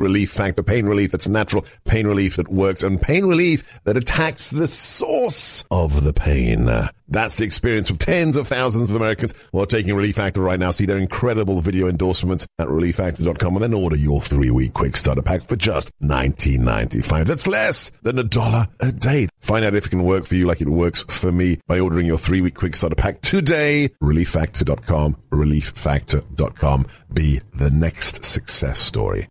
Relief Factor, pain relief that's natural, pain relief that works, and pain relief that attacks the source of the pain. That's the experience of tens of thousands of Americans who are taking Relief Factor right now. See their incredible video endorsements at relieffactor.com and then order your 3-week quick starter pack for just $19.95. That's less than $1 a day. Find out if it can work for you like it works for me by ordering your 3-week quick starter pack today. relieffactor.com, relieffactor.com. Be the next success story.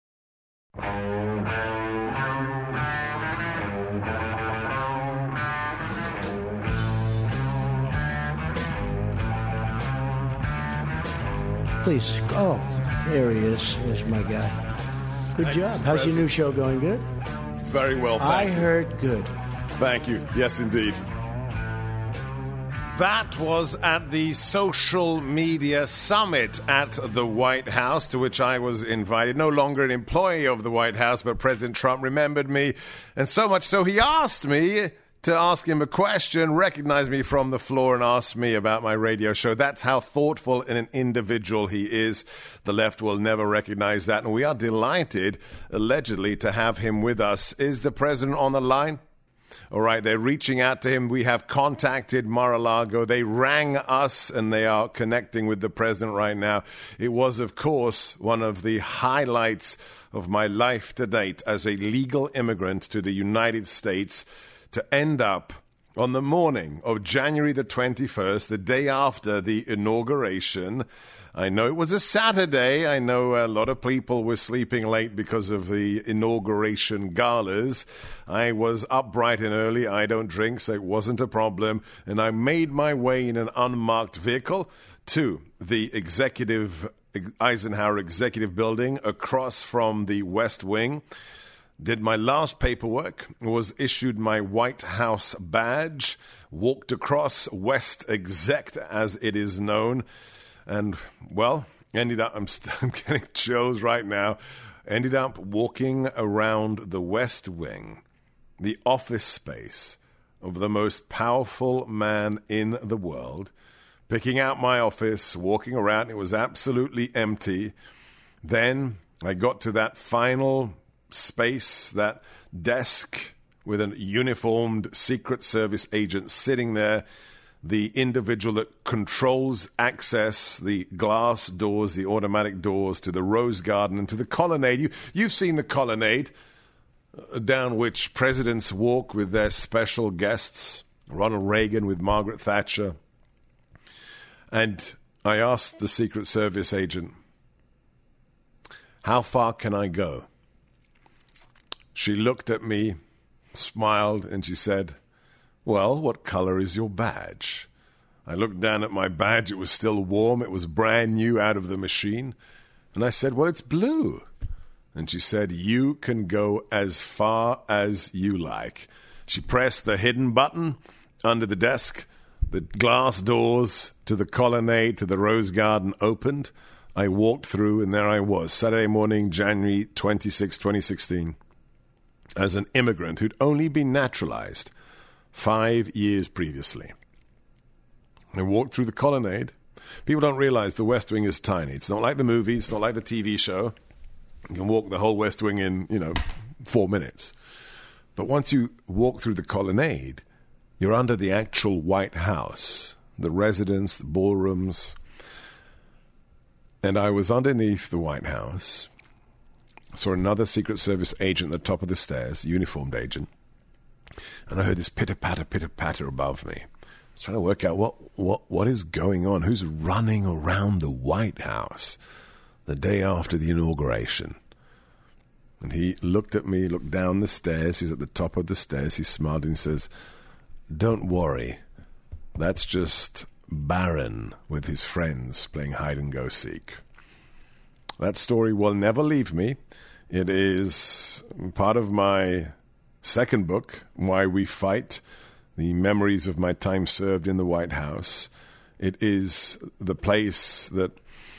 Please. Oh, there he is. There's my guy. Good job. How's your new show going? Good? Very well, thank you. I heard good. Thank you. Yes, indeed. That was at the social media summit at the White House, to which I was invited. No longer an employee of the White House, but President Trump remembered me. And so much so he asked me to ask him a question, recognized me from the floor and asked me about my radio show. That's how thoughtful and an individual he is. The left will never recognize that. And we are delighted, allegedly, to have him with us. Is the president on the line? All right, they're reaching out to him. We have contacted Mar-a-Lago. They rang us, and they are connecting with the president right now. It was, of course, one of the highlights of my life to date as a legal immigrant to the United States to end up on the morning of January the 21st, the day after the inauguration. I know it was a Saturday. I know a lot of people were sleeping late because of the inauguration galas. I was up bright and early. I don't drink, so it wasn't a problem. And I made my way in an unmarked vehicle to the Eisenhower Executive Building across from the West Wing. Did my last paperwork, was issued my White House badge, walked across West Exec, as it is known, and, well, ended up, I'm getting chills right now, ended up walking around the West Wing, the office space of the most powerful man in the world, picking out my office, walking around. It was absolutely empty. Then I got to that final space, that desk with a uniformed Secret Service agent sitting there, the individual that controls access, the glass doors, the automatic doors to the Rose Garden and to the colonnade. You've seen the colonnade down which presidents walk with their special guests, Ronald Reagan with Margaret Thatcher. And I asked the Secret Service agent, how far can I go? She looked at me, smiled, and she said, well, what color is your badge? I looked down at my badge. It was still warm. It was brand new out of the machine. And I said, well, it's blue. And she said, you can go as far as you like. She pressed the hidden button under the desk. The glass doors to the colonnade, to the Rose Garden opened. I walked through, and there I was, Saturday morning, January 26, 2016. As an immigrant who'd only been naturalized 5 years previously. I walked through the colonnade. People don't realize the West Wing is tiny. It's not like the movies. It's not like the TV show. You can walk the whole West Wing in, 4 minutes. But once you walk through the colonnade, you're under the actual White House, the residence, the ballrooms. And I was underneath the White House. Saw another Secret Service agent at the top of the stairs, uniformed agent, and I heard this pitter-patter above me. I was trying to work out what is going on, who's running around the White House the day after the inauguration. And he looked at me, looked down the stairs. He was at the top of the stairs. He smiled and he says, don't worry, that's just Barron with his friends playing hide-and-go-seek. That story will never leave me. It is part of my second book, Why We Fight, the memories of my time served in the White House. It is the place that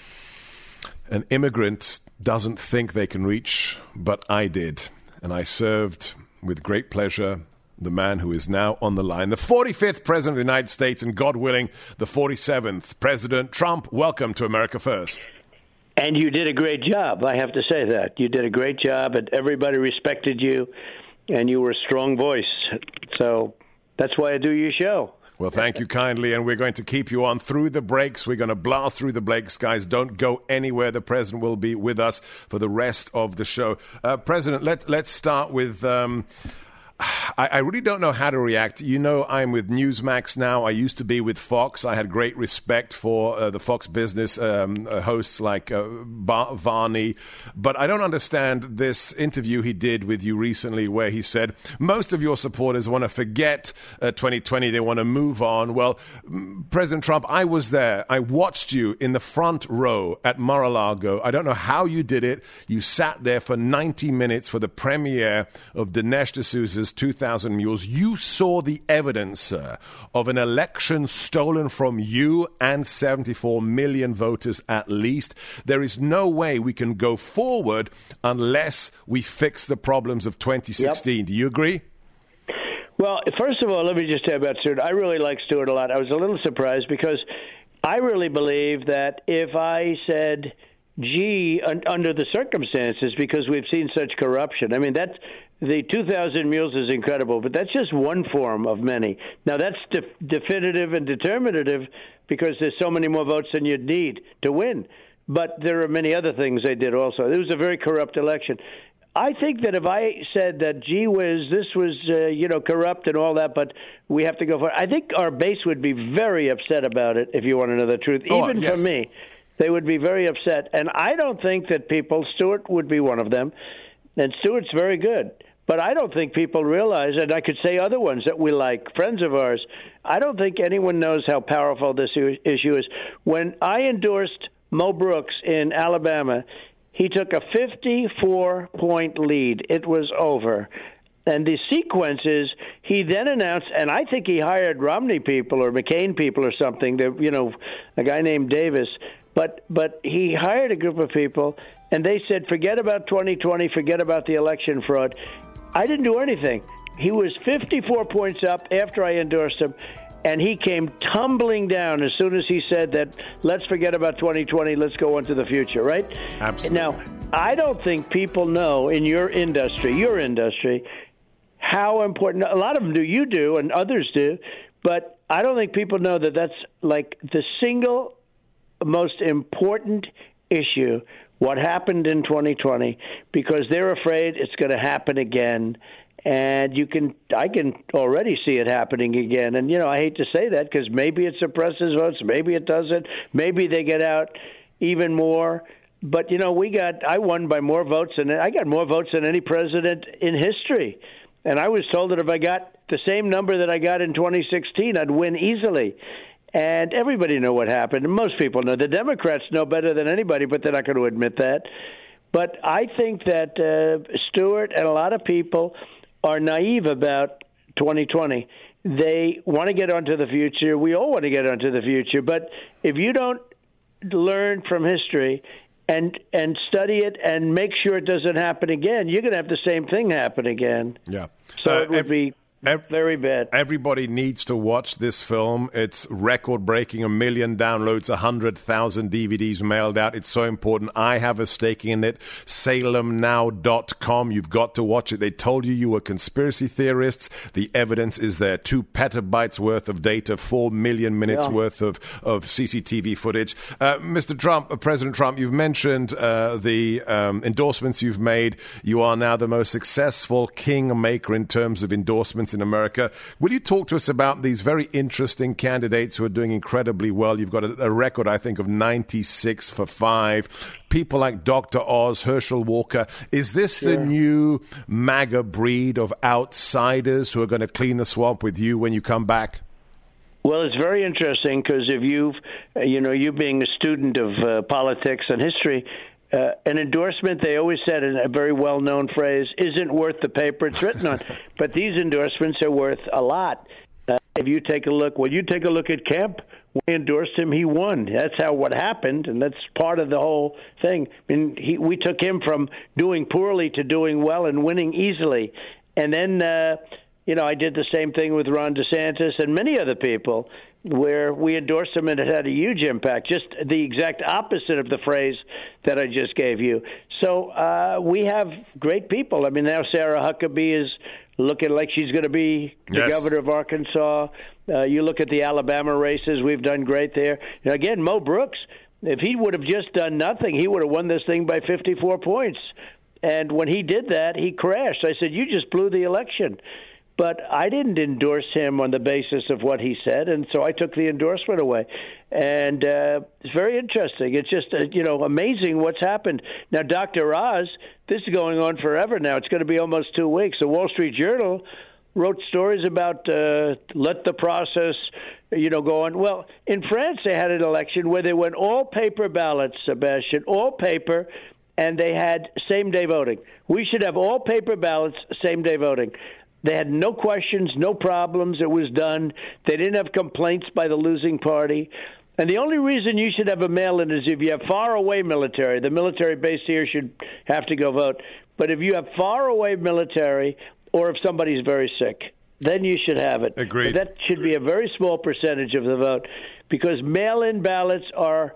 an immigrant doesn't think they can reach, but I did. And I served with great pleasure the man who is now on the line, the 45th President of the United States, and God willing, the 47th President Trump. Welcome to America First. And you did a great job. I have to say that. You did a great job, and everybody respected you, and you were a strong voice. So that's why I do your show. Well, thank you kindly, and we're going to keep you on through the breaks. We're going to blast through the breaks, guys. Don't go anywhere. The president will be with us for the rest of the show. President, let's start with... I really don't know how to react. You know, I'm with Newsmax now. I used to be with Fox. I had great respect for the Fox Business hosts like Varney. But I don't understand this interview he did with you recently where he said, most of your supporters want to forget 2020. They want to move on. Well, President Trump, I was there. I watched you in the front row at Mar-a-Lago. I don't know how you did it. You sat there for 90 minutes for the premiere of Dinesh D'Souza's 2,000 Mules. You saw the evidence, sir, of an election stolen from you and 74 million voters at least. There is no way we can go forward unless we fix the problems of 2016. Yep. Do you agree? Well, first of all, let me just say about Stewart. I really like Stewart a lot. I was a little surprised because I really believe that if I said, gee, under the circumstances, because we've seen such corruption, I mean, that's the 2,000 Mules is incredible, but that's just one form of many. Now, that's definitive and determinative because there's so many more votes than you'd need to win. But there are many other things they did also. It was a very corrupt election. I think that if I said that, gee whiz, this was, corrupt and all that, but we have to go for it, I think our base would be very upset about it, if you want to know the truth. Even for me, they would be very upset. And I don't think that Stewart would be one of them, and Stewart's very good. But I don't think people realize, and I could say other ones that we like, friends of ours, I don't think anyone knows how powerful this issue is. When I endorsed Mo Brooks in Alabama, he took a 54-point lead. It was over. And the sequence is he then announced, and I think he hired Romney people or McCain people or something, a guy named Davis. But he hired a group of people, and they said, forget about 2020, forget about the election fraud. I didn't do anything. He was 54 points up after I endorsed him, and he came tumbling down as soon as he said that, let's forget about 2020, let's go on to the future, right? Absolutely. Now, I don't think people know in your industry, how important, a lot of them do, you do, and others do, but I don't think people know that that's like the single most important issue, what happened in 2020, because they're afraid it's going to happen again. And I can already see it happening again. And, I hate to say that because maybe it suppresses votes, maybe it doesn't, maybe they get out even more. But, I won by more votes, and I got more votes than any president in history. And I was told that if I got the same number that I got in 2016, I'd win easily. And everybody knew what happened. And most people know. The Democrats know better than anybody, but they're not going to admit that. But I think that Stewart and a lot of people are naive about 2020. They want to get onto the future. We all want to get onto the future. But if you don't learn from history and study it and make sure it doesn't happen again, you're going to have the same thing happen again. Yeah. So it would be very bad. Everybody needs to watch this film. It's record-breaking, 1 million downloads, 100,000 DVDs mailed out. It's so important. I have a stake in it. SalemNow.com. You've got to watch it. They told you were conspiracy theorists. The evidence is there. 2 petabytes worth of data, 4 million minutes worth of CCTV footage. Mr. Trump, President Trump, you've mentioned the endorsements you've made. You are now the most successful kingmaker in terms of endorsements in America. Will you talk to us about these very interesting candidates who are doing incredibly well? You've got a record, I think, of 96 for 5. People like Dr. Oz, Herschel Walker. Is this the new MAGA breed of outsiders who are going to clean the swamp with you when you come back? Well, it's very interesting because if you being a student of politics and history, an endorsement, they always said in a very well-known phrase, isn't worth the paper it's written on. But these endorsements are worth a lot. If you take a look, at Kemp. We endorsed him, he won. That's what happened, and that's part of the whole thing. I mean, we took him from doing poorly to doing well and winning easily. And then, I did the same thing with Ron DeSantis and many other people where we endorsed them and it had a huge impact, just the exact opposite of the phrase that I just gave you. So we have great people. I mean, now Sarah Huckabee is looking like she's going to be the governor of Arkansas. You look at the Alabama races, we've done great there. And again, Mo Brooks, if he would have just done nothing, he would have won this thing by 54 points. And when he did that, he crashed. I said, you just blew the election. But I didn't endorse him on the basis of what he said, and so I took the endorsement away. And it's very interesting. It's just, amazing what's happened. Now, Dr. Oz, this is going on forever now. It's going to be almost 2 weeks. The Wall Street Journal wrote stories about let the process, go on. Well, in France, they had an election where they went all paper ballots, Sebastian, all paper, and they had same-day voting. We should have all paper ballots, same-day voting. They had no questions, no problems. It was done. They didn't have complaints by the losing party. And the only reason you should have a mail-in is if you have far-away military. The military base here should have to go vote. But if you have far-away military or if somebody's very sick, then you should have it. Agreed. But that should be a very small percentage of the vote because mail-in ballots are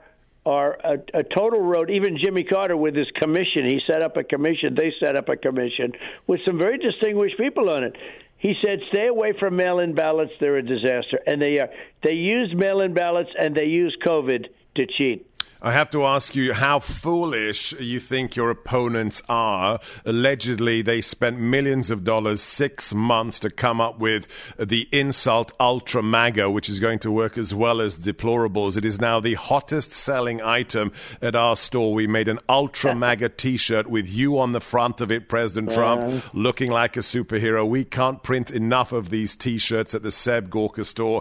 a total road. Even Jimmy Carter with his commission, he set up a commission, they set up a commission with some very distinguished people on it. He said, stay away from mail-in ballots, they're a disaster. And they are. They use mail-in ballots and they use COVID to cheat. I have to ask you how foolish you think your opponents are. Allegedly, they spent millions of dollars, 6 months to come up with the insult Ultra MAGA, which is going to work as well as deplorables. It is now the hottest selling item at our store. We made an Ultra MAGA T-shirt with you on the front of it, President Trump, looking like a superhero. We can't print enough of these T-shirts at the Seb Gorka store.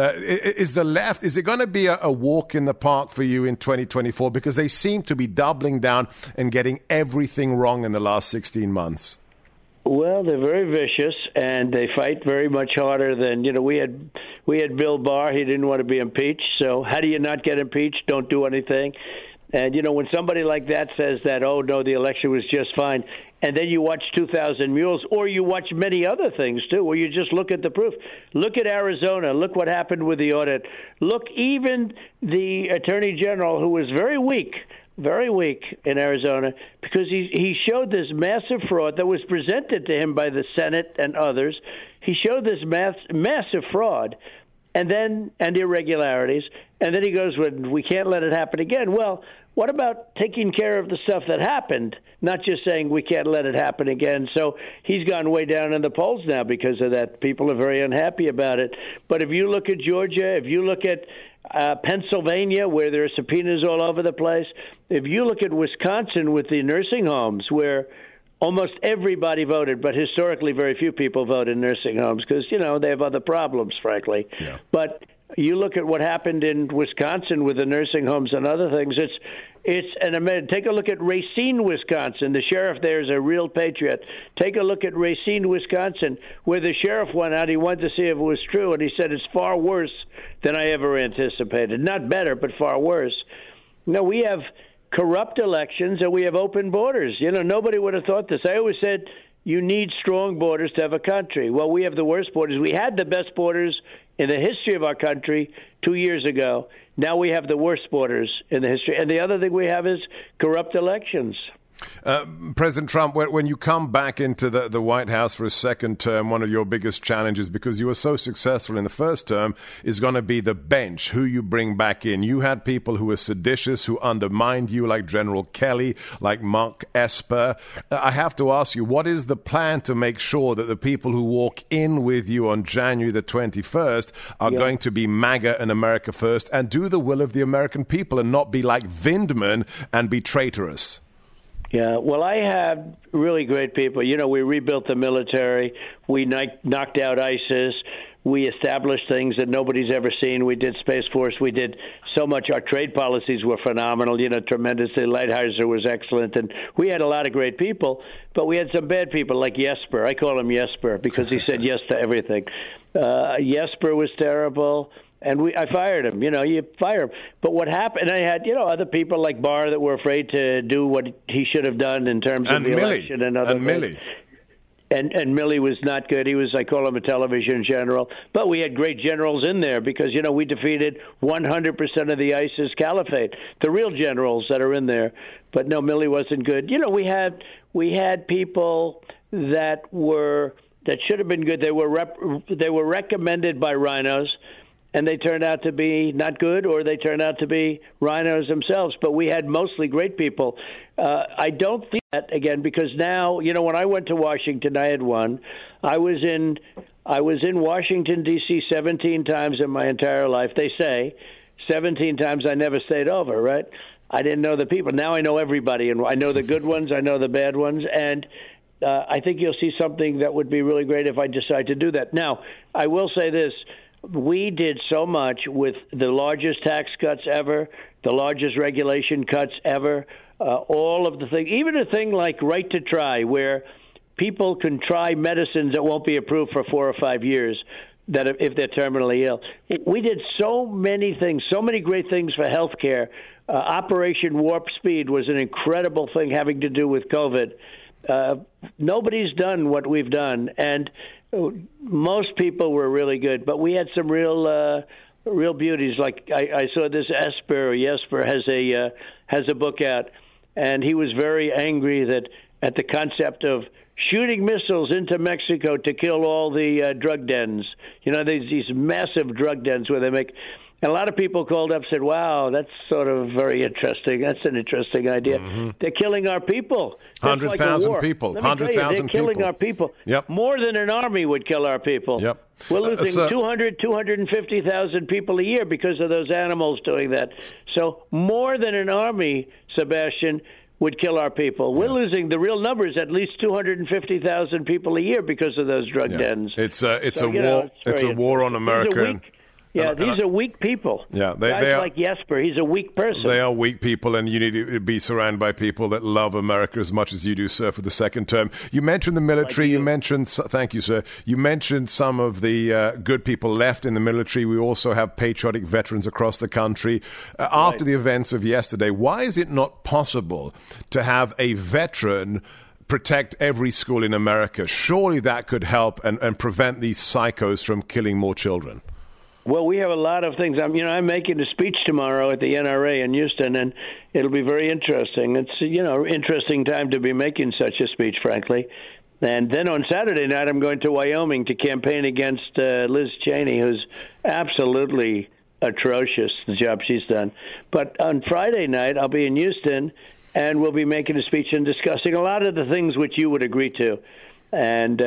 Is it going to be a walk in the park for you in 2024? Because they seem to be doubling down and getting everything wrong in the last 16 months. Well, they're very vicious, and they fight very much harder than, we had Bill Barr. He didn't want to be impeached. So how do you not get impeached? Don't do anything. And, when somebody like that says that, oh, no, the election was just fine, and then you watch 2,000 Mules, or you watch many other things, too, where you just look at the proof. Look at Arizona. Look what happened with the audit. Look, even the Attorney General, who was very weak in Arizona, because he showed this massive fraud that was presented to him by the Senate and others. He showed this massive fraud and irregularities, and then he goes, well, we can't let it happen again. Well, what about taking care of the stuff that happened, not just saying we can't let it happen again? So he's gone way down in the polls now because of that. People are very unhappy about it. But if you look at Georgia, if you look at Pennsylvania, where there are subpoenas all over the place, if you look at Wisconsin with the nursing homes, where almost everybody voted, but historically very few people vote in nursing homes because, they have other problems, frankly. Yeah. But you look at what happened in Wisconsin with the nursing homes and other things. Take a look at Racine, Wisconsin. The sheriff there is a real patriot. Take a look at Racine, Wisconsin, where the sheriff went out. He wanted to see if it was true, and he said it's far worse than I ever anticipated. Not better, but far worse. No, we have corrupt elections and we have open borders. Nobody would have thought this. I always said you need strong borders to have a country. Well, we have the worst borders. We had the best borders in the history of our country 2 years ago. Now we have the worst borders in the history. And the other thing we have is corrupt elections. President Trump, when you come back into the White House for a second term, one of your biggest challenges, because you were so successful in the first term, is going to be the bench, who you bring back in. You had people who were seditious, who undermined you, like General Kelly, like Mark Esper. I have to ask you, what is the plan to make sure that the people who walk in with you on January the 21st are going to be MAGA and America first and do the will of the American people and not be like Vindman and be traitorous? Yeah, well, I have really great people. We rebuilt the military. We knocked out ISIS. We established things that nobody's ever seen. We did Space Force. We did so much. Our trade policies were phenomenal, tremendously. Lighthizer was excellent. And we had a lot of great people, but we had some bad people like Jesper. I call him Jesper because he said yes to everything. Jesper was terrible. And I fired him. You fire him. But what happened, I had, other people like Barr that were afraid to do what he should have done in terms of the election and other things. And Milley was not good. He was, I call him a television general. But we had great generals in there because, we defeated 100% of the ISIS caliphate, the real generals that are in there. But no, Milley wasn't good. We had people that should have been good. They were recommended by rhinos, and they turned out to be not good, or they turned out to be rhinos themselves. But we had mostly great people. I don't think that, again, because now, when I went to Washington, I had one. I was in Washington, D.C. 17 times in my entire life. They say 17 times. I never stayed over, right? I didn't know the people. Now I know everybody, and I know the good ones. I know the bad ones. And I think you'll see something that would be really great if I decide to do that. Now, I will say this. We did so much with the largest tax cuts ever, the largest regulation cuts ever, all of the things, even a thing like right to try, where people can try medicines that won't be approved for 4 or 5 years, that if they're terminally ill. We did so many things, so many great things for health care. Operation Warp Speed was an incredible thing having to do with COVID. Nobody's done what we've done, and most people were really good, but we had some real beauties. Like I saw this Jesper has a book out, and he was very angry at the concept of shooting missiles into Mexico to kill all the drug dens. These massive drug dens where they make. And a lot of people called up and said, wow, that's sort of very interesting. That's an interesting idea. Mm-hmm. They're killing our people. 100,000 people. 100,000 they're killing our people. Yep. More than an army would kill our people. Yep. We're losing 250,000 people a year because of those animals doing that. So more than an army, Sebastian, would kill our people. We're losing the real numbers, at least 250,000 people a year because of those drug dens. It's a war. It's a war on America. These are weak people. Yeah, they are like Jesper. He's a weak person. They are weak people, and you need to be surrounded by people that love America as much as you do, sir, for the second term. You mentioned the military. You mentioned, thank you, sir. You mentioned some of the good people left in the military. We also have patriotic veterans across the country. After the events of yesterday, why is it not possible to have a veteran protect every school in America? Surely that could help and prevent these psychos from killing more children. Well, we have a lot of things. I'm making a speech tomorrow at the NRA in Houston, and it'll be very interesting. It's, interesting time to be making such a speech, frankly. And then on Saturday night, I'm going to Wyoming to campaign against Liz Cheney, who's absolutely atrocious, the job she's done. But on Friday night, I'll be in Houston, and we'll be making a speech and discussing a lot of the things which you would agree to. And,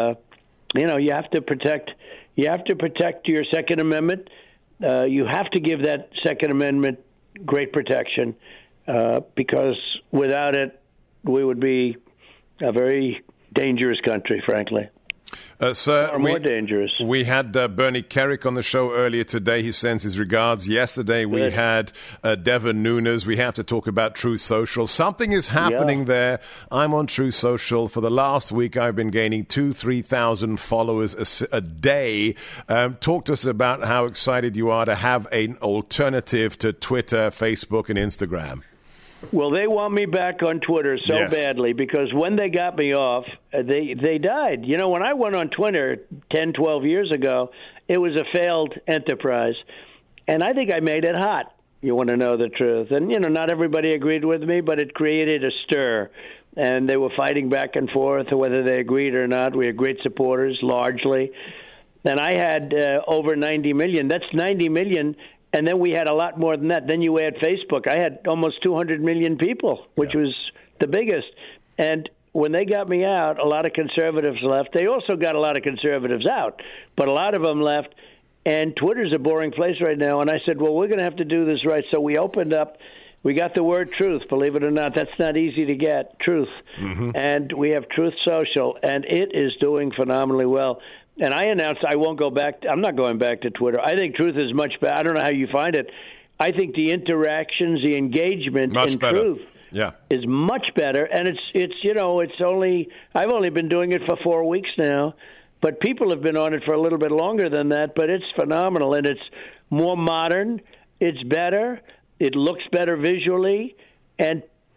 you have to protect... You have to protect your Second Amendment. You have to give that Second Amendment great protection because without it, we would be a very dangerous country, frankly. Sir, more dangerous. We had Bernie Kerik on the show earlier today. He sends his regards. Yesterday we had Devin Nunes. We have to talk about Truth Social. Something is happening there. I'm on Truth Social. For the last week, I've been gaining 2,000-3,000 followers a day. Talk to us about how excited you are to have an alternative to Twitter, Facebook, and Instagram. Well, they want me back on Twitter so badly because when they got me off, they died. When I went on Twitter 10, 12 years ago, it was a failed enterprise. And I think I made it hot. You want to know the truth. And, not everybody agreed with me, but it created a stir. And they were fighting back and forth whether they agreed or not. We had great supporters, largely. And I had over 90 million. That's 90 million. And then we had a lot more than that. Then you add Facebook. I had almost 200 million people, which was the biggest. And when they got me out, a lot of conservatives left. They also got a lot of conservatives out, but a lot of them left. And Twitter's a boring place right now. And I said, well, we're going to have to do this right. So we opened up. We got the word truth, believe it or not. That's not easy to get, truth. Mm-hmm. And we have Truth Social, and it is doing phenomenally well. And I announced I won't go back. I'm not going back to Twitter. I think Truth is much better. I don't know how you find it. I think the interactions, the engagement in Truth is much better. And it's only I've only been doing it for 4 weeks now, but people have been on it for a little bit longer than that. But it's phenomenal, and it's more modern. It's better. It looks better visually, and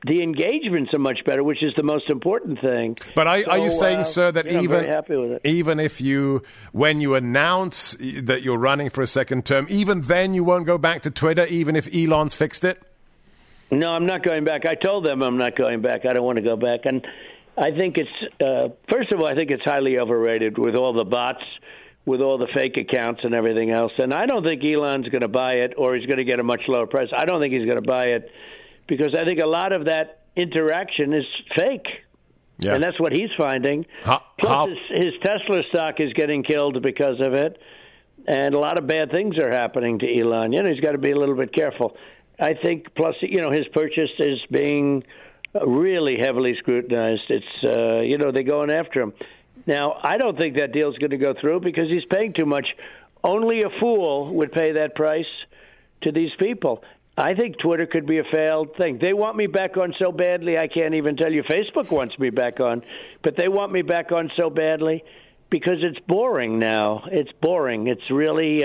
the engagements are much better, which is the most important thing. But are you saying, sir, that I'm very happy with it. even if when you announce that you're running for a second term, even then you won't go back to Twitter, even if Elon's fixed it? No, I'm not going back. I told them I'm not going back. I don't want to go back. And I think it's, first of all, I think it's highly overrated with all the bots, with all the fake accounts and everything else. And I don't think Elon's going to buy it, or he's going to get a much lower price. I don't think he's going to buy it, because I think a lot of that interaction is fake. Yeah. And that's what he's finding. Plus, his Tesla stock is getting killed because of it. And a lot of bad things are happening to Elon. He's got to be a little bit careful. I think, plus, his purchase is being really heavily scrutinized. It's, they're going after him. Now, I don't think that deal's going to go through because he's paying too much. Only a fool would pay that price to these people. I think Twitter could be a failed thing. They want me back on so badly, I can't even tell you. Facebook wants me back on, but they want me back on so badly because it's boring now. It's boring. It's really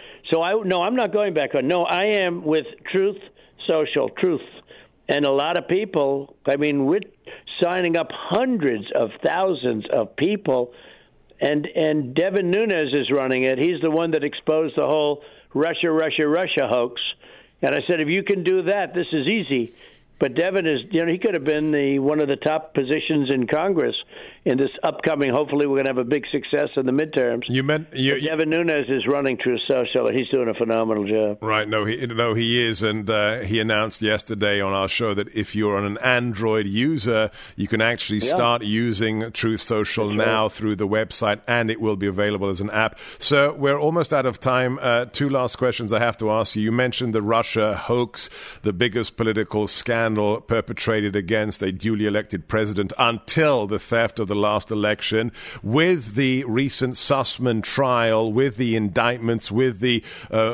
I'm not going back on. No, I am with Truth Social, Truth. And a lot of people, we're signing up hundreds of thousands of people, and Devin Nunes is running it. He's the one that exposed the whole Russia hoax. And I said, if you can do that, this is easy. But Devin is, he could have been one of the top positions in Congress in this upcoming. Hopefully, we're going to have a big success in the midterms. Devin Nunes is running Truth Social, and he's doing a phenomenal job. Right? No, he is, and he announced yesterday on our show that if you're an Android user, you can actually start using Truth Social now through the website, and it will be available as an app. So we're almost out of time. Two last questions I have to ask you. You mentioned the Russia hoax, the biggest political scandal perpetrated against a duly elected president until the theft of the last election. With the recent Sussman trial, with the indictments, with the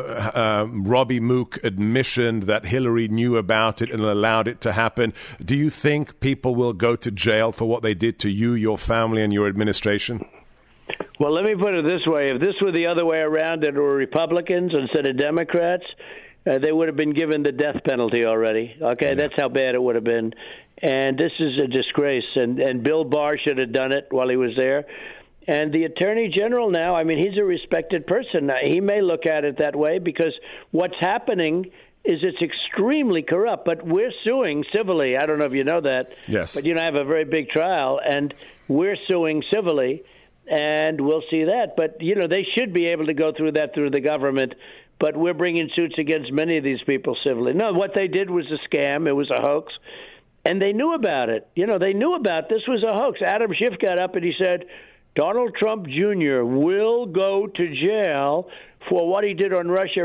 Robbie Mook admission that Hillary knew about it and allowed it to happen, do you think people will go to jail for what they did to you, your family, and your administration? Well, let me put it this way. If this were the other way around and it were Republicans instead of Democrats, they would have been given the death penalty already. Okay, that's how bad it would have been. And this is a disgrace. And Bill Barr should have done it while he was there. And the Attorney General now, he's a respected person. Now, he may look at it that way because what's happening is it's extremely corrupt. But we're suing civilly. I don't know if you know that. Yes. But, I have a very big trial, and we're suing civilly, and we'll see that. But, they should be able to go through that through the government. But we're bringing suits against many of these people civilly. No, what they did was a scam. It was a hoax. And they knew about it. They knew about this was a hoax. Adam Schiff got up and he said, Donald Trump Jr. will go to jail for what he did on Russia.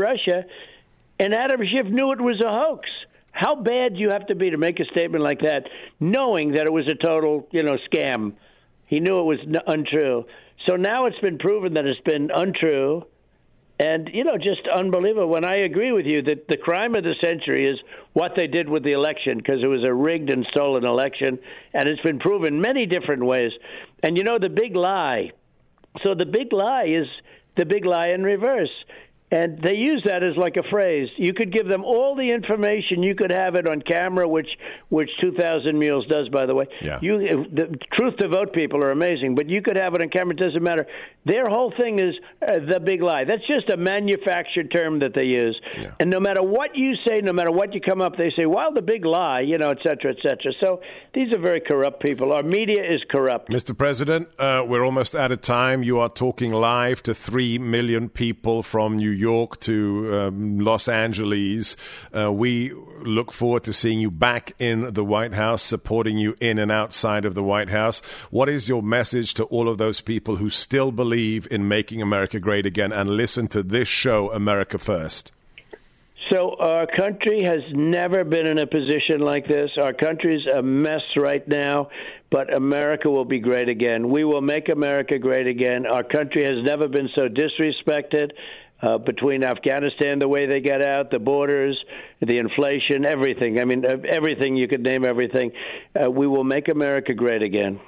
And Adam Schiff knew it was a hoax. How bad do you have to be to make a statement like that, knowing that it was a total, scam? He knew it was untrue. So now it's been proven that it's been untrue. And, just unbelievable. When I agree with you that the crime of the century is what they did with the election, because it was a rigged and stolen election, and it's been proven many different ways. And, the big lie. So the big lie is the big lie in reverse. And they use that as like a phrase. You could give them all the information. You could have it on camera, which 2,000 Mules does, by the way. Yeah. The Truth to Vote people are amazing, but you could have it on camera. It doesn't matter. Their whole thing is the big lie. That's just a manufactured term that they use. Yeah. And no matter what you say, no matter what you come up, they say, well, the big lie, et cetera, et cetera. So these are very corrupt people. Our media is corrupt. Mr. President, we're almost out of time. You are talking live to 3 million people from New York to Los Angeles. We look forward to seeing you back in the White House, supporting you in and outside of the White House. What is your message to all of those people who still believe in making America great again and listen to this show, America First? So our country has never been in a position like this. Our country's a mess right now, but America will be great again. We will make America great again. Our country has never been so disrespected. Between Afghanistan, the way they get out, the borders, the inflation, everything. Everything, you could name everything. We will make America great again.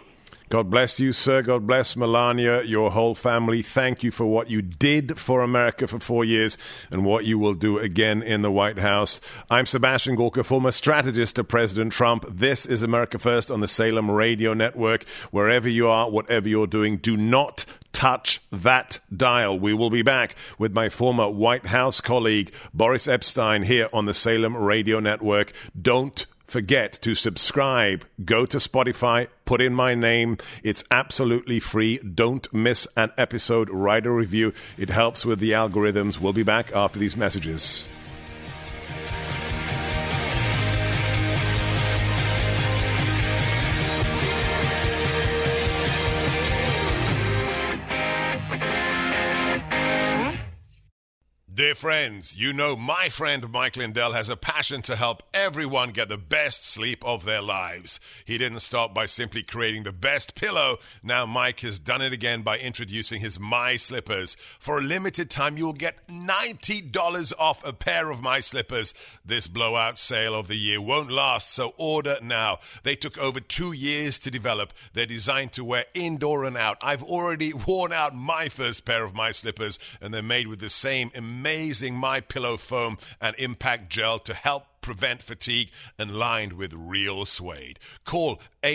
God bless you, sir. God bless Melania, your whole family. Thank you for what you did for America for 4 years and what you will do again in the White House. I'm Sebastian Gorka, former strategist to President Trump. This is America First on the Salem Radio Network. Wherever you are, whatever you're doing, do not touch that dial. We will be back with my former White House colleague, Boris Epstein, here on the Salem Radio Network. Don't forget to subscribe. Go to Spotify, put in my name. It's absolutely free. Don't miss an episode. Write a review. It helps with the algorithms. We'll be back after these messages. Dear friends, you know my friend Mike Lindell has a passion to help everyone get the best sleep of their lives. He didn't stop by simply creating the best pillow. Now Mike has done it again by introducing his My Slippers. For a limited time, you'll get $90 off a pair of My Slippers. This blowout sale of the year won't last, so order now. They took over 2 years to develop. They're designed to wear indoor and out. I've already worn out my first pair of My Slippers, and they're made with the same amazing MyPillow foam and impact gel to help prevent fatigue and lined with real suede. Call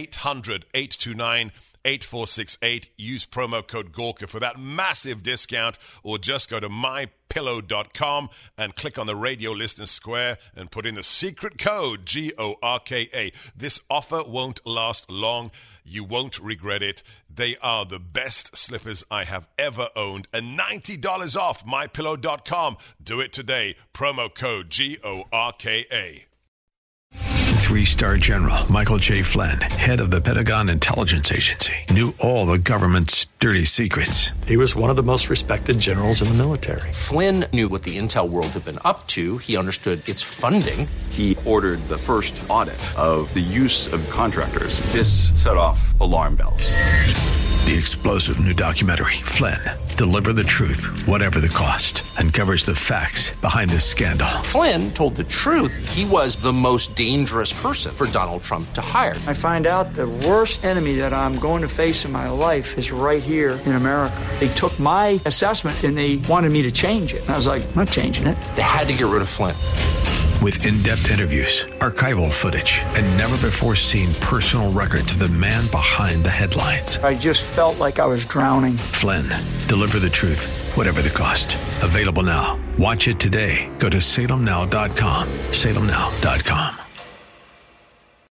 800-829-8468. Use promo code Gorka for that massive discount, or just go to mypillow.com and click on the radio listener square and put in the secret code GORKA. This offer won't last long. You won't regret it. They are the best slippers I have ever owned. And $90 off mypillow.com. Do it today. Promo code GORKA. 3-star General Michael J. Flynn, head of the Pentagon Intelligence Agency, knew all the government's dirty secrets. He was one of the most respected generals in the military. Flynn knew what the intel world had been up to. He understood its funding. He ordered the first audit of the use of contractors. This set off alarm bells. The explosive new documentary, Flynn, Deliver the Truth, Whatever the Cost, uncovers the facts behind this scandal. Flynn told the truth. He was the most dangerous person for Donald Trump to hire. I find out the worst enemy that I'm going to face in my life is right here in America. They took my assessment and they wanted me to change it. And I was like, I'm not changing it. They had to get rid of Flynn. With in-depth interviews, archival footage, and never-before-seen personal records of the man behind the headlines. I just felt like I was drowning. Flynn, Deliver the Truth, Whatever the Cost. Available now. Watch it today. Go to salemnow.com. salemnow.com.